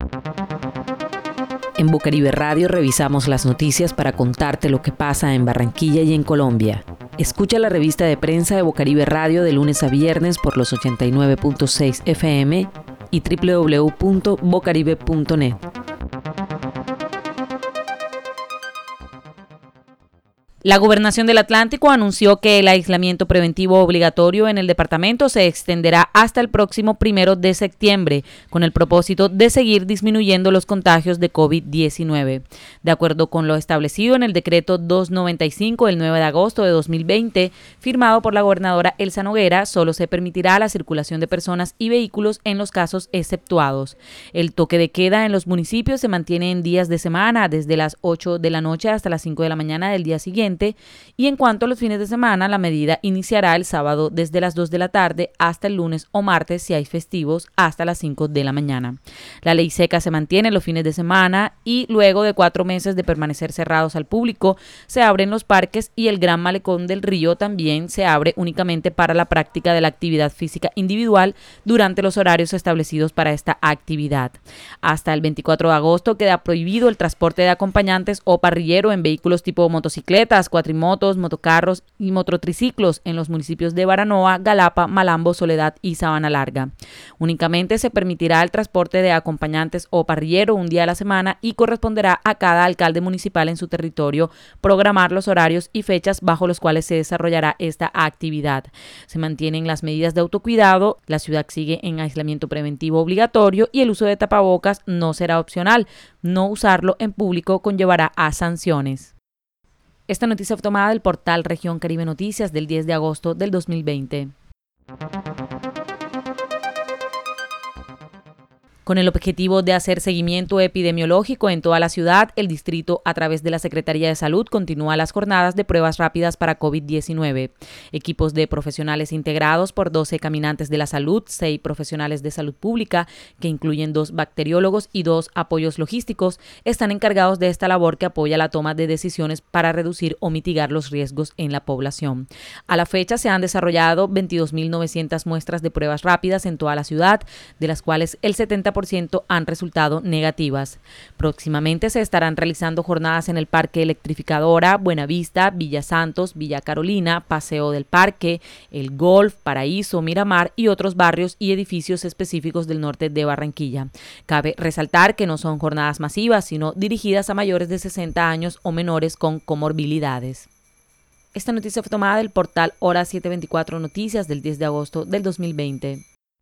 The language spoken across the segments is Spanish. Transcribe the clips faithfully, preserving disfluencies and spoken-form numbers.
En Bocaribe Radio revisamos las noticias para contarte lo que pasa en Barranquilla y en Colombia. Escucha la revista de prensa de Bocaribe Radio de lunes a viernes por los ochenta y nueve punto seis F M y doble u doble u doble u punto bocaribe punto net. La Gobernación del Atlántico anunció que el aislamiento preventivo obligatorio en el departamento se extenderá hasta el próximo primero de septiembre, con el propósito de seguir disminuyendo los contagios de COVID diecinueve. De acuerdo con lo establecido en el decreto doscientos noventa y cinco del nueve de agosto de dos mil veinte, firmado por la gobernadora Elsa Noguera, solo se permitirá la circulación de personas y vehículos en los casos exceptuados. El toque de queda en los municipios se mantiene en días de semana, desde las ocho de la noche hasta las cinco de la mañana del día siguiente. Y en cuanto a los fines de semana, la medida iniciará el sábado desde las dos de la tarde hasta el lunes o martes, si hay festivos, hasta las cinco de la mañana. La ley seca se mantiene los fines de semana y luego de cuatro meses de permanecer cerrados al público, se abren los parques y el Gran Malecón del Río también se abre únicamente para la práctica de la actividad física individual durante los horarios establecidos para esta actividad. Hasta el veinticuatro de agosto queda prohibido el transporte de acompañantes o parrillero en vehículos tipo motocicletas, cuatrimotos, motocarros y mototriciclos en los municipios de Baranoa, Galapa, Malambo, Soledad y Sabana Larga. Únicamente se permitirá el transporte de acompañantes o parrillero un día a la semana y corresponderá a cada alcalde municipal en su territorio programar los horarios y fechas bajo los cuales se desarrollará esta actividad. Se mantienen las medidas de autocuidado, la ciudad sigue en aislamiento preventivo obligatorio y el uso de tapabocas no será opcional. No usarlo en público conllevará a sanciones. Esta noticia fue tomada del portal Región Caribe Noticias del diez de agosto del dos mil veinte. Con el objetivo de hacer seguimiento epidemiológico en toda la ciudad, el distrito, a través de la Secretaría de Salud, continúa las jornadas de pruebas rápidas para COVID diecinueve. Equipos de profesionales integrados por doce caminantes de la salud, seis profesionales de salud pública, que incluyen dos bacteriólogos y dos apoyos logísticos, están encargados de esta labor que apoya la toma de decisiones para reducir o mitigar los riesgos en la población. A la fecha se han desarrollado veintidós mil novecientas muestras de pruebas rápidas en toda la ciudad, de las cuales el setenta por ciento han resultado negativas. Próximamente se estarán realizando jornadas en el Parque Electrificadora, Buenavista, Villa Santos, Villa Carolina, Paseo del Parque, El Golf, Paraíso, Miramar y otros barrios y edificios específicos del norte de Barranquilla. Cabe resaltar que no son jornadas masivas, sino dirigidas a mayores de sesenta años o menores con comorbilidades. Esta noticia fue tomada del portal Hora setecientos veinticuatro Noticias del diez de agosto del dos mil veinte.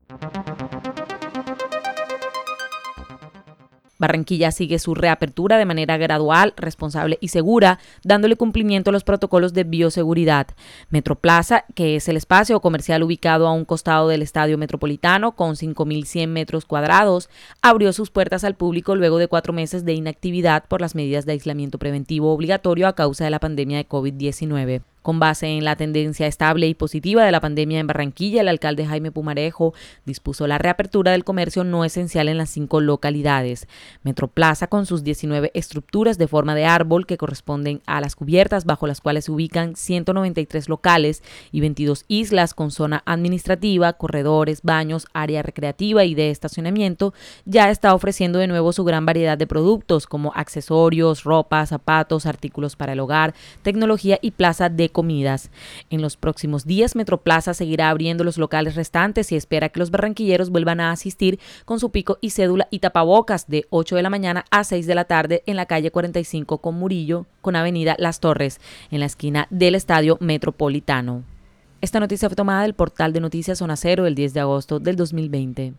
Barranquilla sigue su reapertura de manera gradual, responsable y segura, dándole cumplimiento a los protocolos de bioseguridad. Metroplaza, que es el espacio comercial ubicado a un costado del Estadio Metropolitano con cinco mil cien metros cuadrados, abrió sus puertas al público luego de cuatro meses de inactividad por las medidas de aislamiento preventivo obligatorio a causa de la pandemia de COVID diecinueve. Con base en la tendencia estable y positiva de la pandemia en Barranquilla, el alcalde Jaime Pumarejo dispuso la reapertura del comercio no esencial en las cinco localidades. Metroplaza, con sus diecinueve estructuras de forma de árbol que corresponden a las cubiertas bajo las cuales se ubican ciento noventa y tres locales y veintidós islas con zona administrativa, corredores, baños, área recreativa y de estacionamiento, ya está ofreciendo de nuevo su gran variedad de productos como accesorios, ropa, zapatos, artículos para el hogar, tecnología y plaza de comidas. En los próximos días, Metroplaza seguirá abriendo los locales restantes y espera que los barranquilleros vuelvan a asistir con su pico y cédula y tapabocas de ocho de la mañana a seis de la tarde en la calle cuarenta y cinco con Murillo, con avenida Las Torres, en la esquina del Estadio Metropolitano. Esta noticia fue tomada del portal de noticias Zona Cero el diez de agosto del dos mil veinte.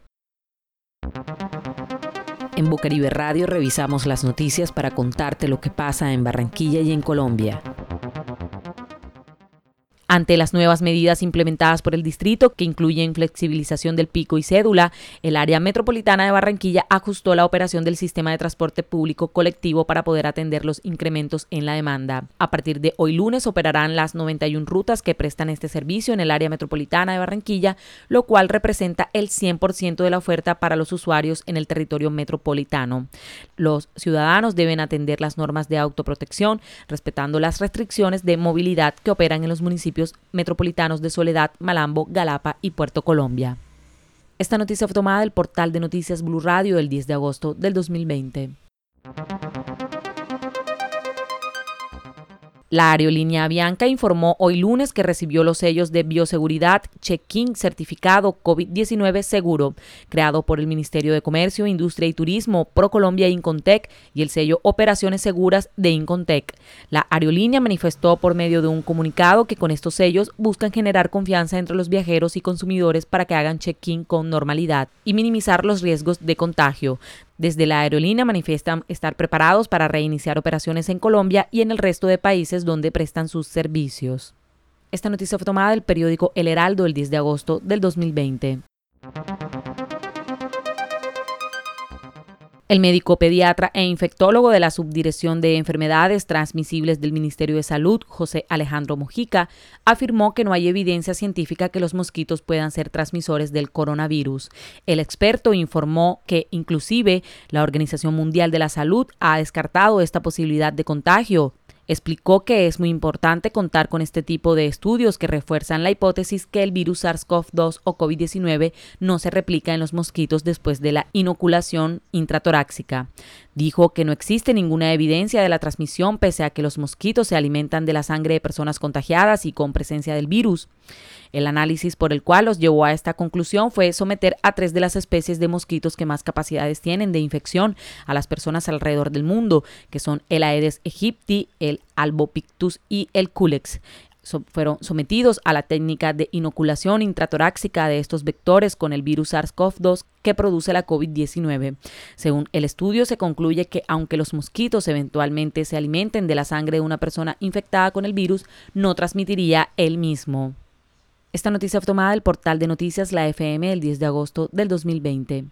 En Bocaribe Radio revisamos las noticias para contarte lo que pasa en Barranquilla y en Colombia. Ante las nuevas medidas implementadas por el distrito, que incluyen flexibilización del pico y cédula, el área metropolitana de Barranquilla ajustó la operación del sistema de transporte público colectivo para poder atender los incrementos en la demanda. A partir de hoy lunes operarán las noventa y una rutas que prestan este servicio en el área metropolitana de Barranquilla, lo cual representa el cien por ciento de la oferta para los usuarios en el territorio metropolitano. Los ciudadanos deben atender las normas de autoprotección, respetando las restricciones de movilidad que operan en los municipios metropolitanos de Soledad, Malambo, Galapa y Puerto Colombia. Esta noticia fue tomada del portal de noticias Blue Radio el diez de agosto del dos mil veinte. La aerolínea Avianca informó hoy lunes que recibió los sellos de bioseguridad Check-in certificado COVID diecinueve seguro, creado por el Ministerio de Comercio, Industria y Turismo, ProColombia e Incontec y el sello Operaciones Seguras de Incontec. La aerolínea manifestó por medio de un comunicado que con estos sellos buscan generar confianza entre los viajeros y consumidores para que hagan check-in con normalidad y minimizar los riesgos de contagio. Desde la aerolínea manifiestan estar preparados para reiniciar operaciones en Colombia y en el resto de países donde prestan sus servicios. Esta noticia fue tomada del periódico El Heraldo el diez de agosto del dos mil veinte. El médico pediatra e infectólogo de la Subdirección de Enfermedades Transmisibles del Ministerio de Salud, José Alejandro Mojica, afirmó que no hay evidencia científica que los mosquitos puedan ser transmisores del coronavirus. El experto informó que, inclusive, la Organización Mundial de la Salud ha descartado esta posibilidad de contagio. Explicó que es muy importante contar con este tipo de estudios que refuerzan la hipótesis que el virus SARS-CoV dos o COVID diecinueve no se replica en los mosquitos después de la inoculación intratorácica. Dijo que no existe ninguna evidencia de la transmisión pese a que los mosquitos se alimentan de la sangre de personas contagiadas y con presencia del virus. El análisis por el cual los llevó a esta conclusión fue someter a tres de las especies de mosquitos que más capacidades tienen de infección a las personas alrededor del mundo, que son el Aedes aegypti, el Albopictus y el Culex. So, fueron sometidos a la técnica de inoculación intratorácica de estos vectores con el virus SARS-CoV dos que produce la COVID diecinueve. Según el estudio, se concluye que aunque los mosquitos eventualmente se alimenten de la sangre de una persona infectada con el virus, no transmitiría el mismo. Esta noticia fue tomada del portal de noticias La F M el diez de agosto del dos mil veinte.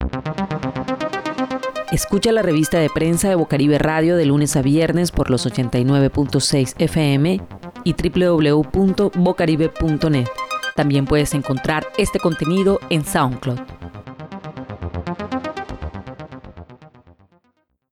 Escucha la revista de prensa de Bocaribe Radio de lunes a viernes por los ochenta y nueve punto seis F M y doble u doble u doble u punto bocaribe punto net. También puedes encontrar este contenido en SoundCloud.